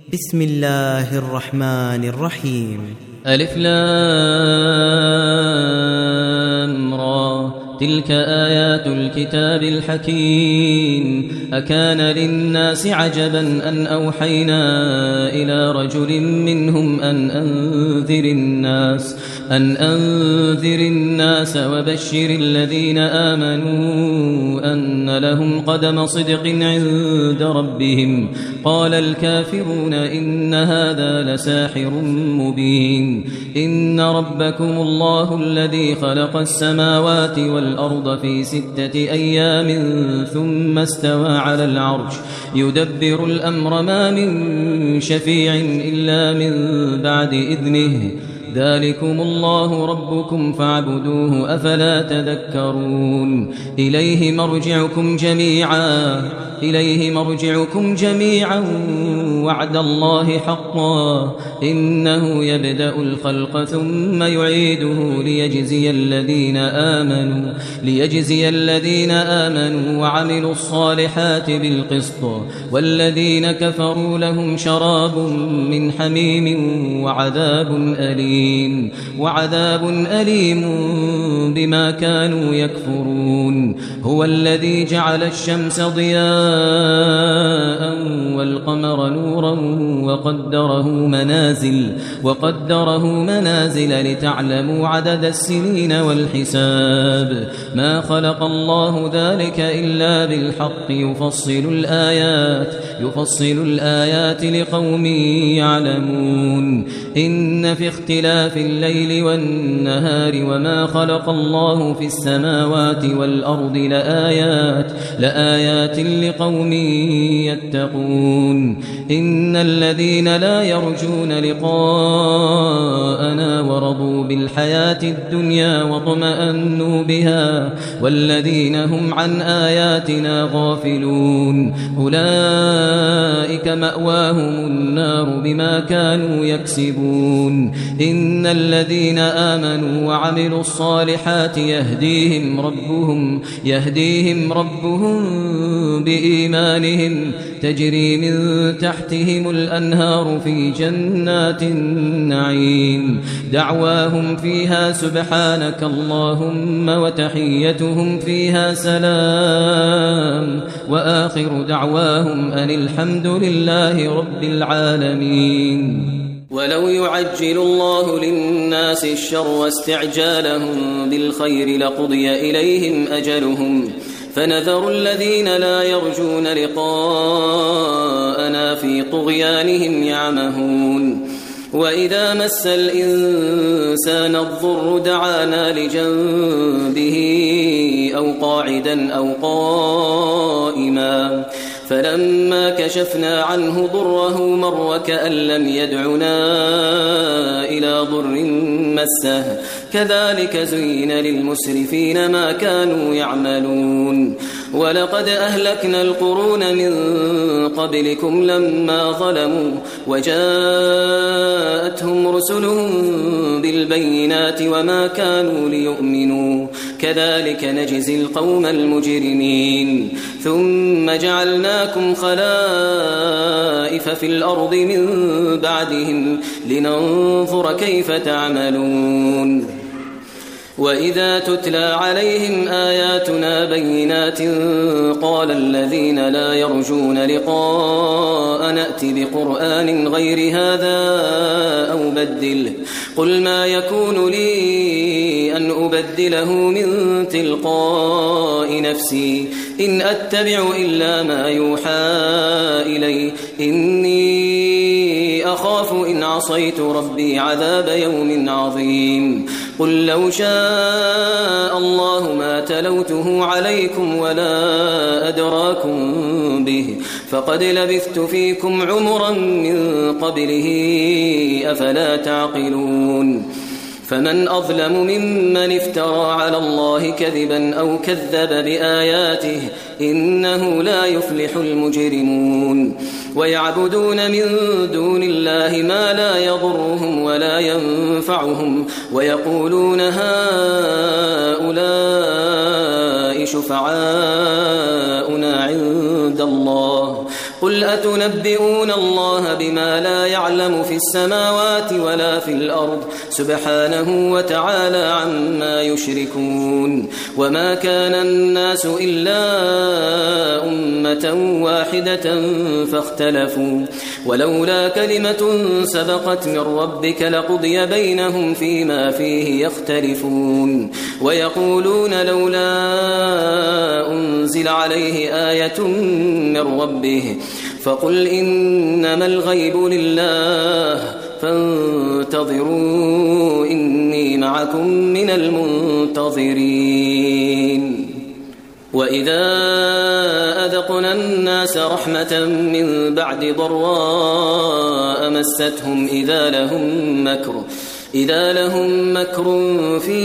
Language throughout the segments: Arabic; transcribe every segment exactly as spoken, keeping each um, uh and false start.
بسم الله الرحمن الرحيم. ألف لام را تلك آيات الكتاب الحكيم. أكان للناس عجبا أن أوحينا إلى رجل منهم أن أنذر الناس أن أنذر الناس وبشر الذين آمنوا أن لهم قدم صدق عند ربهم. قال الكافرون إن هذا لساحر مبين. إن ربكم الله الذي خلق السماوات والأرض في ستة أيام ثم استوى على العرش يدبر الأمر ما من شفيع إلا من بعد إذنه. ذلكم الله ربكم فاعبدوه أفلا تذكرون. إليه مرجعكم جميعا إليه مرجعكم جميعا وعد الله حقا إنه يبدأ الخلق ثم يعيده ليجزي الذين آمنوا ليجزي الذين آمنوا وعملوا الصالحات بالقسط والذين كفروا لهم شراب من حميم وعذاب أليم وعذاب أليم بما كانوا يكفرون. هو الذي جعل الشمس ضياء والقمر نورا وقدره منازل وقدره منازل لتعلموا عدد السنين والحساب. ما خلق الله ذلك إلا بالحق يفصل الآيات يفصل الآيات لقوم يعلمون. إن في اختلاف الليل والنهار وما خلق الله في السماوات والأرض لآيات لآيات لقوم يتقون. إن الذين لا يرجون لقاءنا ورضوا بالحياة الدنيا واطمأنوا بها والذين هم عن آياتنا غافلون أولئك مأواهم النار بما كانوا يكسبون. إن الذين آمنوا وعملوا الصالحات يهديهم ربهم يهديهم ربهم بإيمانهم تجري من تحتهم الأنهار في جنات النعيم. دعواهم فيها سبحانك اللهم وتحيتهم فيها سلام وآخر دعواهم أن الحمد لله رب العالمين. ولو يعجل الله للناس الشر واستعجالهم بالخير لقضي إليهم أجلهم فنذر الذين لا يرجون لقاءنا في طغيانهم يعمهون. وإذا مس الإنسان الضر دعانا لجنبه أو قاعدا أو قائما فلما كشفنا عنه ضره مر وكأن لم يدعنا إلى ضر مسه كذلك زين للمسرفين ما كانوا يعملون. ولقد أهلكنا القرون من قبلكم لما ظلموا وجاءتهم رسلهم بالبينات وما كانوا ليؤمنوا كذلك نجزي القوم المجرمين. ثم جعلناكم خلائف في الأرض من بعدهم لننظر كيف تعملون. وإذا تتلى عليهم آياتنا بينات قال الذين لا يرجون لقاء نأتي بقرآن غير هذا أو بدله قل ما يكون لي أن أبدله من تلقاء نفسي إن أتبع إلا ما يوحى إلي إني أخاف إن عصيت ربي عذاب يوم عظيم. قل لو شاء الله ما تلوته عليكم ولا أدراكم به فقد لبثت فيكم عمرا من قبله أفلا تعقلون. فمن أظلم ممن افترى على الله كذبا أو كذب بآياته إنه لا يفلح المجرمون. ويعبدون من دون الله ما لا يضرهم ولا ينفعهم ويقولون هؤلاء شفعاؤنا عند الله قل أتنبئون الله بما لا يعلم في السماوات ولا في الأرض سبحانه وتعالى عما يشركون وما كان الناس إلا أمة واحدة فاختلفوا ولولا كلمة سبقت من ربك لقضي بينهم فيما فيه يختلفون ويقولون لولا أنزل عليه آية من ربه فقل إنما الغيب لله فانتظروا إني معكم من المنتظرين وإذا أذقنا الناس رحمة من بعد ضراء مستهم إذا لهم مكر إذا لهم مكر في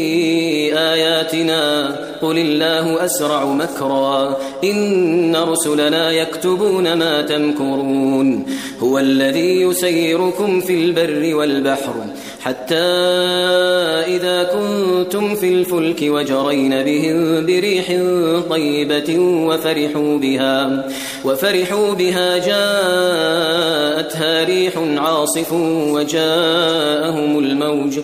آياتنا قل الله أسرع مكرا إن رسلنا يكتبون ما تمكرون هو الذي يسيركم في البر والبحر حتى إذا كنتم في الفلك وجرين بهم بريح طيبة وفرحوا بها وفرحوا بها جاءتها ريح عاصف وجاءهم الموج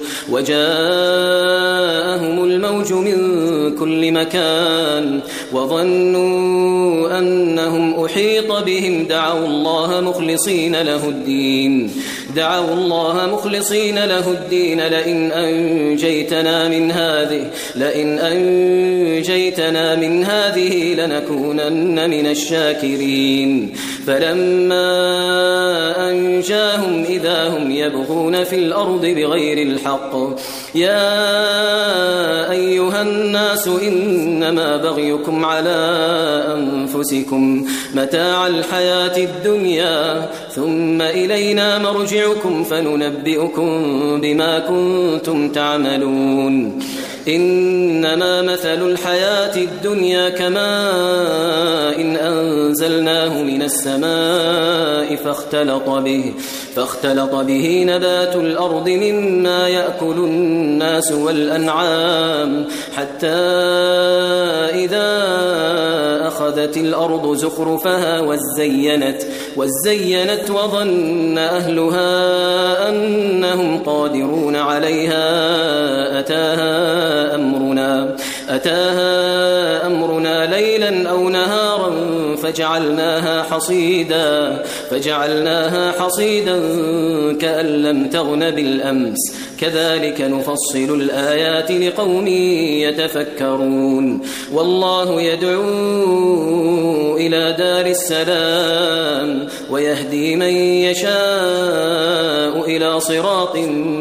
وجاءهم الموج من كل مكان وظنوا أنهم أحيط بهم دعوا الله مخلصين له الدين دعوا الله مخلصين له الدين لئن أنجيتنا من هذه لئن أنجيتنا من هذه لنكونن من الشاكرين فلما أنجاهم إذا هم يبغون في الأرض بغير الحق يا أيها الناس إنما بغيكم على أنفسكم متاع الحياة الدنيا ثم إلينا مرجعكم فننبئكم بما كنتم تعملون إنما مثل الحياة الدنيا كماء إن أنزلناه من السماء فاختلط به فاختلط به نبات الأرض مما يأكل الناس والأنعام حتى إذا أخذت الأرض زخرفها وزينت وزينت وظن أهلها أنهم قادرون عليها أتاها أمرنا أتاها أمرنا ليلا أو نهارا فجعلناها حصيدا فجعلناها حصيدا كأن لم تغن بالأمس كذلك نفصل الآيات لقوم يتفكرون والله يدعو إلى دار السلام ويهدي من يشاء إلى صراط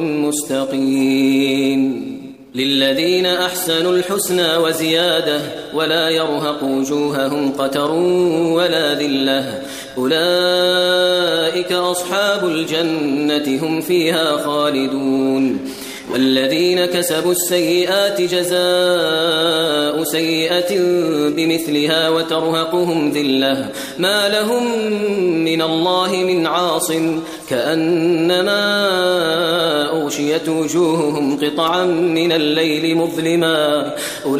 مستقيم للذين أحسنوا الحسنى وزيادة ولا يرهق وجوههم قتر ولا ذلة أولئك أصحاب الجنة هم فيها خالدون والذين كسبوا السيئات جزاء سيئة بمثلها وترهقهم ذلة ما لهم من الله من عاصم كأنما أغشيت وجوههم قطعا من الليل مظلما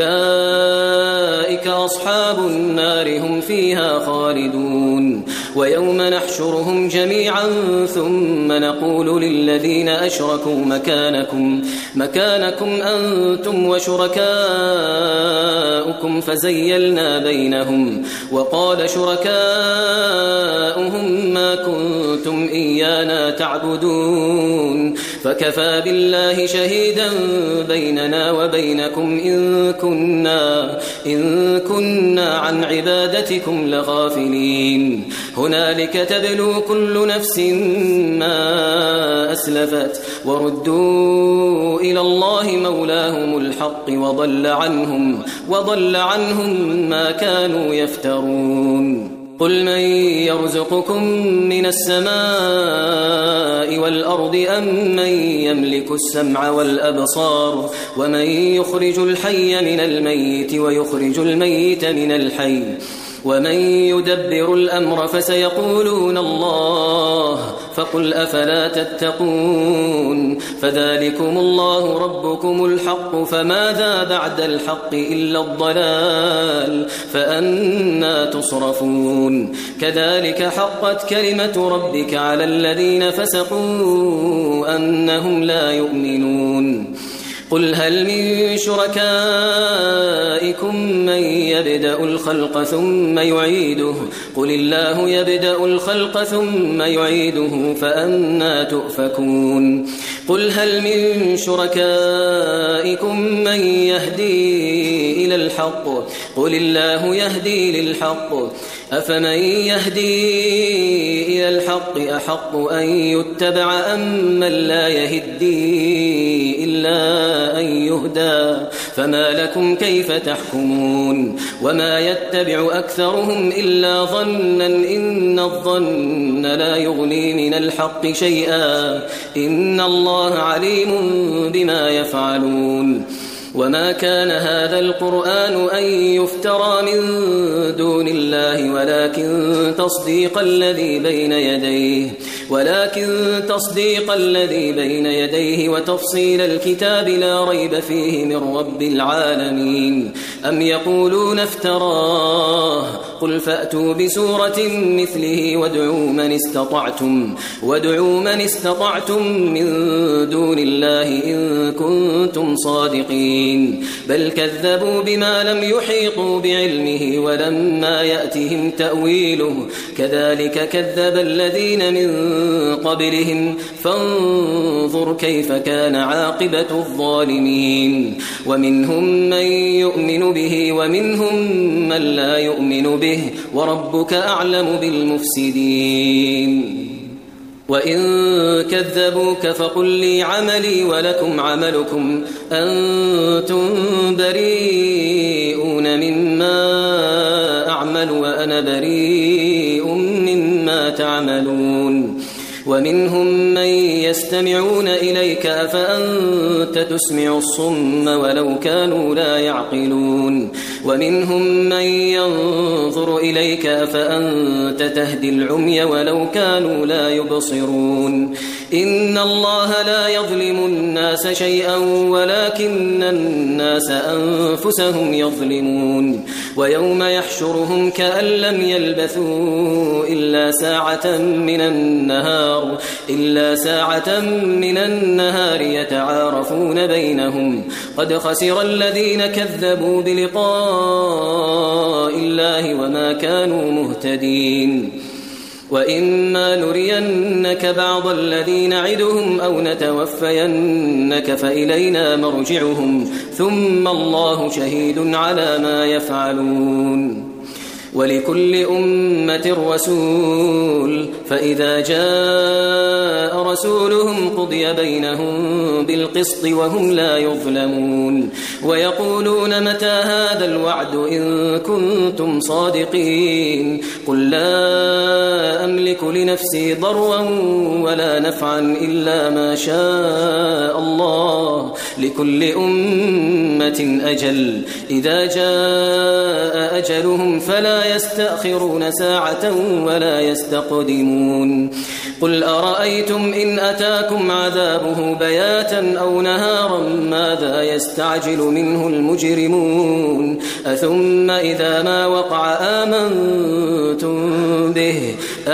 أولئك أصحاب النار هم فيها خالدون ويوم نحشرهم جميعا ثم نقول للذين أشركوا مكانكم مكانكم أنتم وشركاؤكم فزيلنا بينهم وقال شركاؤهم ما كنتم إيانا تعبدون فكفى بالله شهيدا بيننا وبينكم إن كنا, إن كنا عن عبادتكم لغافلين هنالك تبلو كل نفس ما أسلفت وردوا إلى الله مولاهم الحق وضل عنهم, وضل عنهم ما كانوا يفترون قل من يرزقكم من السماء والأرض أم من يملك السمع والأبصار ومن يخرج الحي من الميت ويخرج الميت من الحي ومن يدبر الأمر فسيقولون الله فقل أفلا تتقون فذلكم الله ربكم الحق فماذا بعد الحق إلا الضلال فأنا تصرفون كذلك حقت كلمة ربك على الذين فسقوا أنهم لا يؤمنون قل هل من شركائكم من يبدأ الخلق ثم يعيده قل الله يبدأ الخلق ثم يعيده فأنا تؤفكون قل هل من شركائكم من يهدي إلى الحق قل الله يهدي للحق أفمن يهدي إلى الحق أحق أن يتبع أم من لا يهدي إلا أن يهدى فما لكم كيف تحكمون وما يتبع أكثرهم إلا ظنا إن الظن لا يغني من الحق شيئا إن الله عليم بما يفعلون وما كان هذا القرآن أن يفترى من دون الله ولكن تصديق الذي بين يديه ولكن تصديق الذي بين يديه وتفصيل الكتاب لا ريب فيه من رب العالمين أم يقولون افتراه قل فأتوا بسورة مثله وادعوا من استطعتم وادعوا من استطعتم من دون الله إن كنتم صادقين بل كذبوا بما لم يحيطوا بعلمه ولما يأتهم تأويله كذلك كذب الذين من قبلهم فانظر كيف كان عاقبة الظالمين ومنهم من يؤمن به ومنهم من لا يؤمن به وربك أعلم بالمفسدين وإن كذبوك فقل لي عملي ولكم عملكم أنتم بريئون مما أعمل وأنا بريء مما تعملون ومنهم من يستمعون إليك أفأنت تسمع الصم ولو كانوا لا يعقلون ومنهم من ينظر إليك أفأنت تهدي العمي ولو كانوا لا يبصرون إن الله لا يظلم الناس شيئا ولكن الناس أنفسهم يظلمون ويوم يحشرهم كأن لم يلبثوا إلا ساعة من النهار إلا ساعة من النهار يتعارفون بينهم قد خسر الذين كذبوا بلقاء الله وما كانوا مهتدين وإما نرينك بعض الذين نعدهم أو نتوفينك فإلينا مرجعهم ثم الله شهيد على ما يفعلون ولكل أمة رسول فإذا جاء رسولهم قضي بينهم بالقسط وهم لا يظلمون ويقولون متى هذا الوعد إن كنتم صادقين قل لا أملك لنفسي ضرا ولا نفعا إلا ما شاء الله لكل أمة أجل إذا جاء أجلهم فلا يستأخرون ساعة ولا يستقدمون قل أرأيتم إن أتاكم عذابه بياتا أو نهارا ماذا يستعجل منه المجرمون أثم إذا ما وقع آمنتم به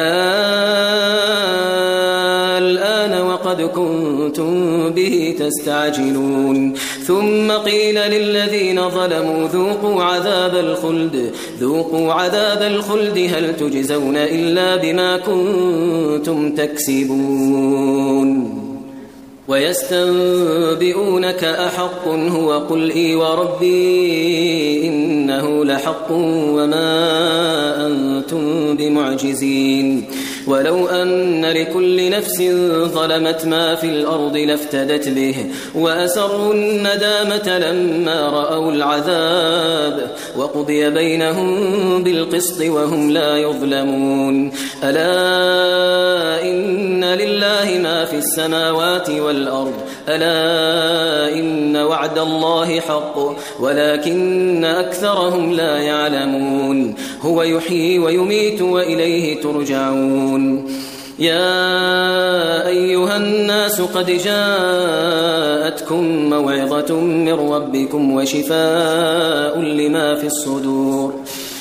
الآن وقد كنتم به تستعجلون ثم قيل للذين ظلموا ذوقوا عذاب الخلد ذوقوا عذاب الخلد هل تجزون إلا بما كنتم تكسبون ويستنبئونك أحق هو قل إي وربي إنه لحق وما أنتم بمعجزين ولو أن لكل نفس ظلمت ما في الأرض لافتدت به وأسروا الندامة لما رأوا العذاب وقضي بينهم بالقسط وهم لا يظلمون ألا إن لله ما في السماوات والأرض ألا إن وعد الله حق ولكن أكثرهم لا يعلمون هو يحيي ويميت وإليه ترجعون يا أيها الناس قد جاءتكم موعظة من ربكم وشفاء لما في الصدور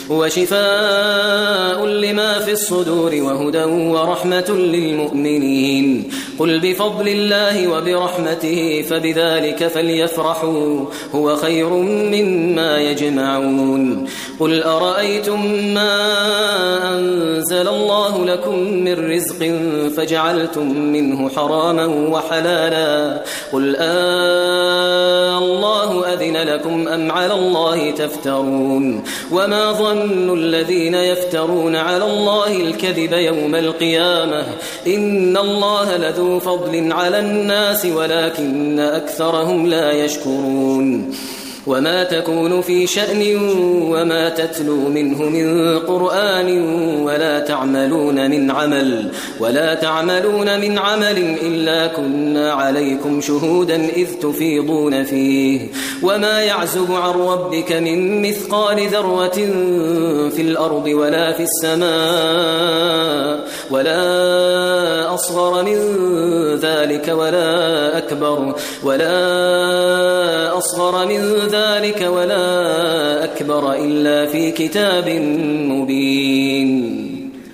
وشفاء لما في الصدور وهدى ورحمة للمؤمنين. قل بفضل الله وبرحمته فبذلك فليفرحوا هو خير مما يجمعون. قل أرأيتم ما أنزل الله لكم من رزق فجعلتم منه حراما وحلالا قل آه الله أذن لكم أم على الله تفترون. وما ظن الذين يفترون على الله الكذب يوم القيامة إن الله لذو فضل على الناس ولكن أكثرهم لا يشكرون. وما تكون في شأن وما تتلو منه من قرآن ولا تعملون من عمل ولا تعملون من عمل إلا كنا عليكم شهودا إذ تفيضون فيه. وما يعزب عن ربك من مثقال ذرة في الأرض ولا في السماء ولا أصغر من ذلك ولا أكبر ولا أصغر من ذلك ولا أكبر إلا في كتاب مبين.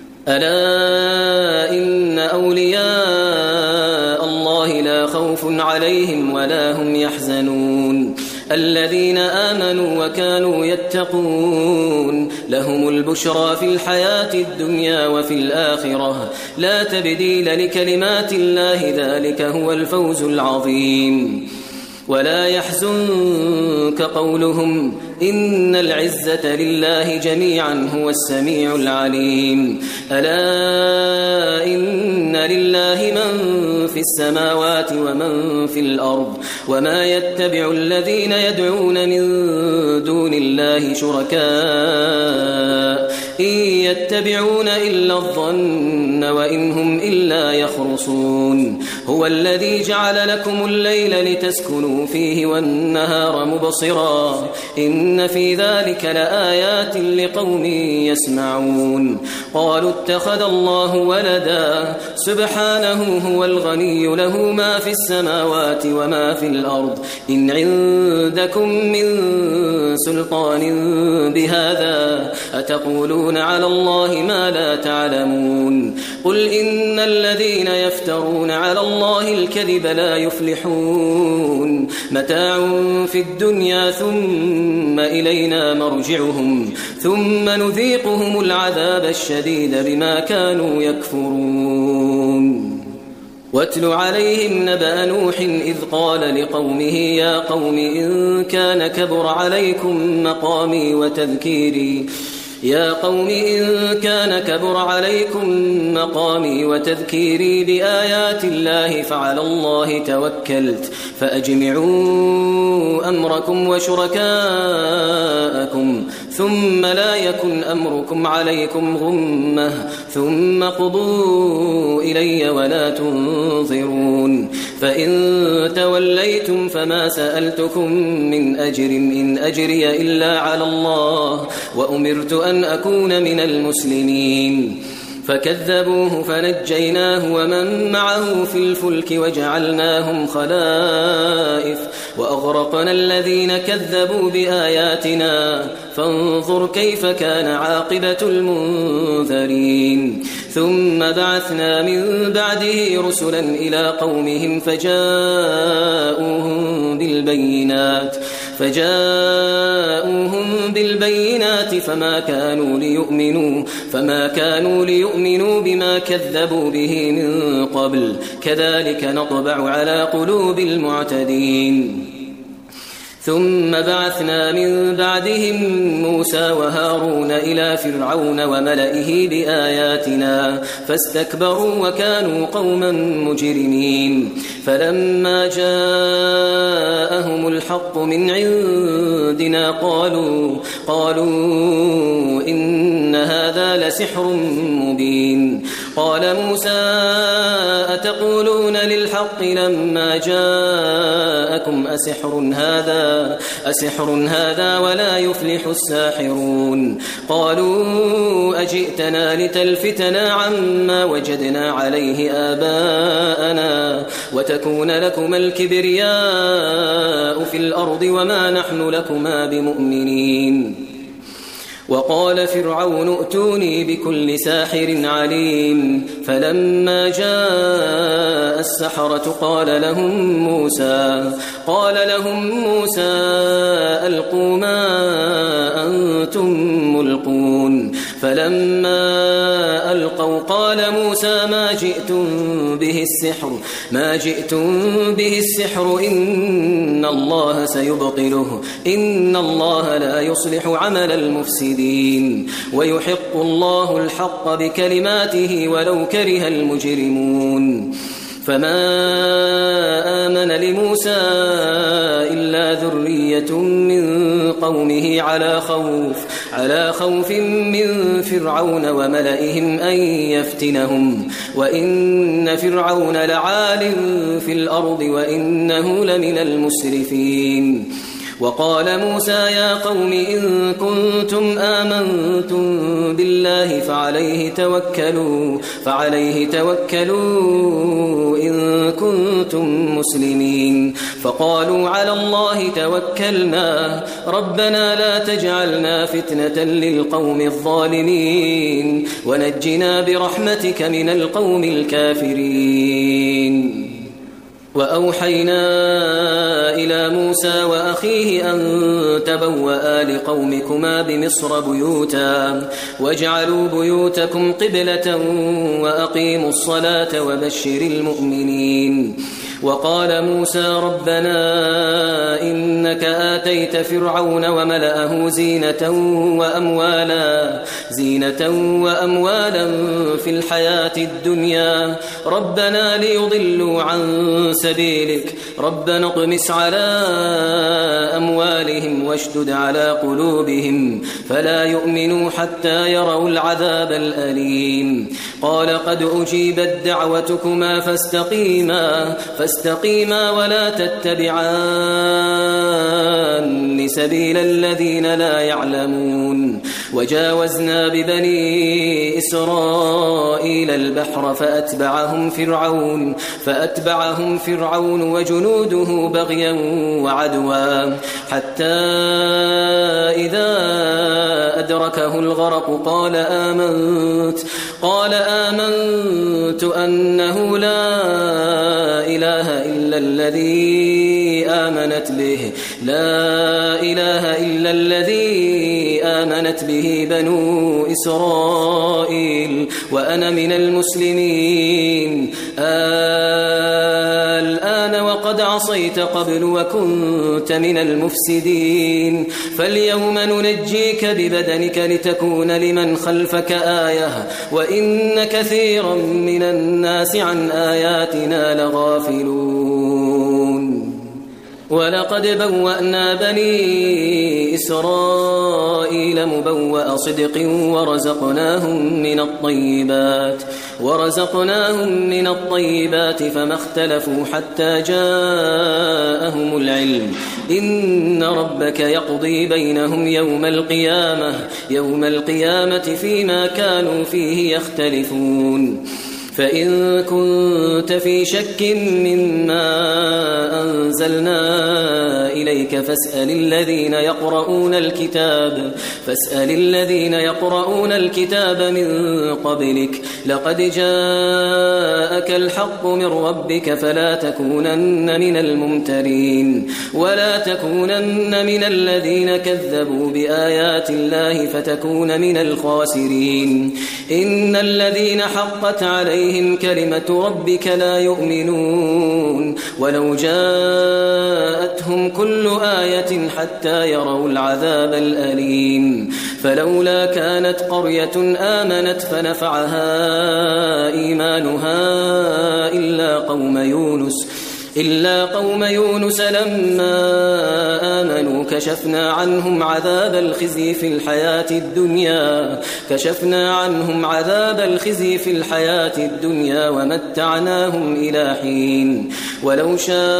ألا إن أولياء الله لا خوف عليهم ولا هم يحزنون الذين آمنوا وكانوا يتقون لهم البشرى في الحياة الدنيا وفي الآخرة لا تبديل لكلمات الله ذلك هو الفوز العظيم. ولا يحزنك قولهم إن العزة لله جميعا هو السميع العليم. ألا إن لله من في السماوات ومن في الأرض وما يتبع الذين يدعون من دون الله شركاء إن يتبعون إلا الظن وإن هم إلا يخرصون. هو الذي جعل لكم الليل لتسكنوا فيه والنهار مبصرا إن في ذلك لآيات لقوم يسمعون. قالوا اتخذ الله ولدا سبحانه هو الغني له ما في السماوات وما في الأرض إن عندكم من سلطان بهذا أتقولون على الله ما لا تعلمون. قل إن الذين يفترون على الله الكذب لا يفلحون متاع في الدنيا ثم إلينا مرجعهم ثم نذيقهم العذاب الشديد بما كانوا يكفرون. واتل عليهم نبأ نوح إذ قال لقومه يا قوم إن كان كبر عليكم مقامي وتذكيري يا قوم إن كان كبر عليكم مقامي وتذكيري بآيات الله فعلى الله توكلت فأجمعوا أمركم وشركاءكم ثم لا يكن أمركم عليكم غمة ثم قضوا إلي ولا تنظرون. فإن توليتم فما سألتكم من أجر إن أجري إلا على الله وأمرت أن أكون من المسلمين. فكذبوه فنجيناه ومن معه في الفلك وجعلناهم خلائف وأغرقنا الذين كذبوا بآياتنا فانظر كيف كان عاقبة المنذرين. ثم بعثنا من بعده رسلا إلى قومهم فجاءوهم بالبينات فجاءوهم بالبينات فما كانوا ليؤمنوا فما كانوا ليؤمنوا بما كذبوا به من قبل كذلك نطبع على قلوب المعتدين. ثم بعثنا من بعدهم موسى وهارون إلى فرعون وملئه بآياتنا فاستكبروا وكانوا قوما مجرمين. فلما جاءهم الحق من عندنا قالوا قالوا إن هذا لسحر مبين. قال موسى أتقولون للحق لما جاءكم لكم أسحر هذا أسحر هذا ولا يفلح الساحرون قالوا أجئتنا لتلفتنا عما وجدنا عليه آباءنا وتكون لكما الكبرياء في الأرض وما نحن لكما بمؤمنين وقال فرعون ائتوني بكل ساحر عليم فلما جاء السحرة قال لهم موسى قال لهم موسى ألقوا ما أنتم ملقون فلما ألقوا قال موسى ما جئتم به السحر ما جئتم به السحر إن الله سيبطله إن الله لا يصلح عمل المفسدين ويحق الله الحق بكلماته ولو كره المجرمون فما آمن لموسى إلا ذرية من قومه على خوف على خوف من فرعون وملئهم أن يفتنهم وإن فرعون لعال في الأرض وإنه لمن المسرفين وقال موسى يا قوم إن كنتم آمنتم بالله فعليه توكلوا فعليه توكلوا إن كنتم مسلمين فقالوا على الله توكلنا ربنا لا تجعلنا فتنة للقوم الظالمين ونجنا برحمتك من القوم الكافرين وأوحينا إلى موسى وأخيه أن تبوأ لقومكما بمصر بيوتا واجعلوا بيوتكم قبلة وأقيموا الصلاة وبشر المؤمنين وقال موسى ربنا إنك آتيت فرعون وملأه زينة وأموالا زينة وأموالا في الحياة الدنيا ربنا ليضلوا عن سبيلك ربنا اطمس على أموالهم واشدد على قلوبهم فلا يؤمنوا حتى يروا العذاب الأليم قال قد أجيبت دعوتكما فاستقيما فاستقيما ولا تتبعان سبيل الذين لا يعلمون وجاوزنا ببني إسرائيل البحر فأتبعهم فرعون فأتبعهم فرعون وجنوده بغيا وعدوا حتى إذا أدركه الغرق قال آمنت قال آمنت أنه لا إله إلا الذي آمنت به لا إله إلا الذي آمنت به بنو إسرائيل وأنا من المسلمين الآن وقد عصيت قبل وكنت من المفسدين فاليوم ننجيك ببدنك لتكون لمن خلفك آية وإن كثيرا من الناس عن آياتنا لغافلون ولقد بوأنا بني إسرائيل مبوأ صدق ورزقناهم من الطيبات ورزقناهم من الطيبات فما اختلفوا حتى جاءهم العلم إن ربك يقضي بينهم يوم القيامة يوم القيامة فيما كانوا فيه يختلفون فإن كنت في شك مما أنزلنا إليك فاسأل الذين يقرؤون الكتاب فاسأل الذين يقرؤون الكتاب من قبلك لقد جاءك الحق من ربك فلا تكونن من الممترين ولا تكونن من الذين كذبوا بآيات الله فتكون من الخاسرين إن الذين حقت عليهم كلمة ربك لا يؤمنون ولو جاءتهم كل آية حتى يروا العذاب الأليم فلولا كانت قرية آمنت فنفعها إيمانها إلا قوم يونس إلا قوم يونس لما آمنوا كشفنا عنهم عذاب الخزي في الحياة الدنيا كشفنا عنهم عذاب الخزي في الحياة الدنيا ومتعناهم إلى حين ولو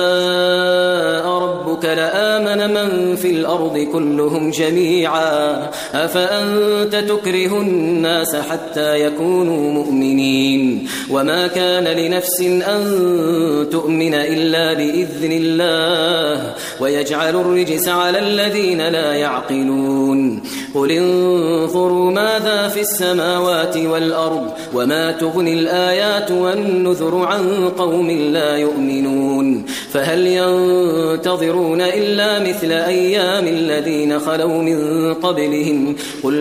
شاء ربك لآمن من في الأرض كلهم جميعا أفأنت تكره الناس حتى يكونوا مؤمنين وما كان لنفس أن تؤمن إلا بإذن الله ويجعل الرجس على الذين لا يعقلون قل انظروا ماذا في السماوات والأرض وما تغني الآيات والنذر عن قوم لا يؤمنون فهل ينتظرون إلا مثل أيام الذين خلوا من قبلهم قل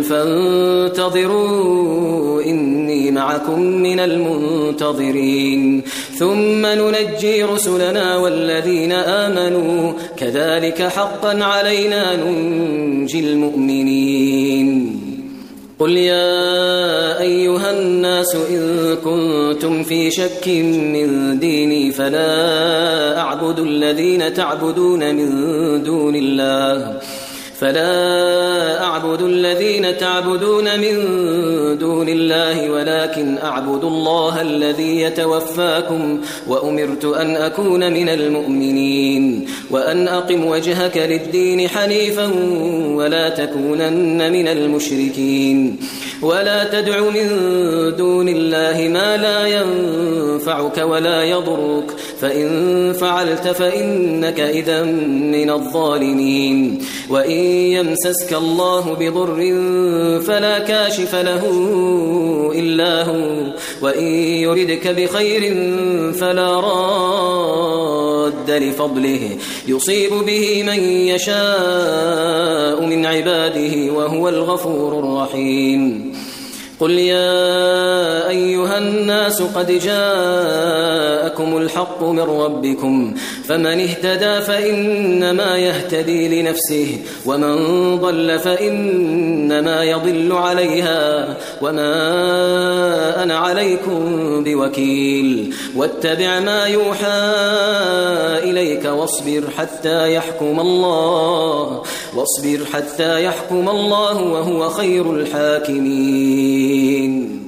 فانتظروا إني معكم من المنتظرين ثم ننجي رسلنا والذين آمنوا كذلك حقا علينا ننجي المؤمنين قل يا أيها الناس إن كنتم في شك من ديني فلا أعبد الذين تعبدون من دون الله فلا أعبد الذين تعبدون من دون الله ولكن أعبد الله الذي يتوفاكم وأمرت أن أكون من المؤمنين وأن أقم وجهك للدين حنيفا ولا تكونن من المشركين ولا تدع من دون الله ما لا ينفعك ولا يضرك فإن فعلت فإنك إذا من الظالمين وإن يمسسك الله بضر فلا كاشف له إلا هو وإن يردك بخير فلا راد لفضله يصيب به من يشاء من عباده وهو الغفور الرحيم قل يا أيها الناس قد جاءكم الحق من ربكم فمن اهتدى فإنما يهتدي لنفسه ومن ضل فإنما يضل عليها وما أنا عليكم بوكيل واتبع ما يوحى إليك واصبر حتى يحكم الله واصبر حتى يحكم الله وهو خير الحاكمين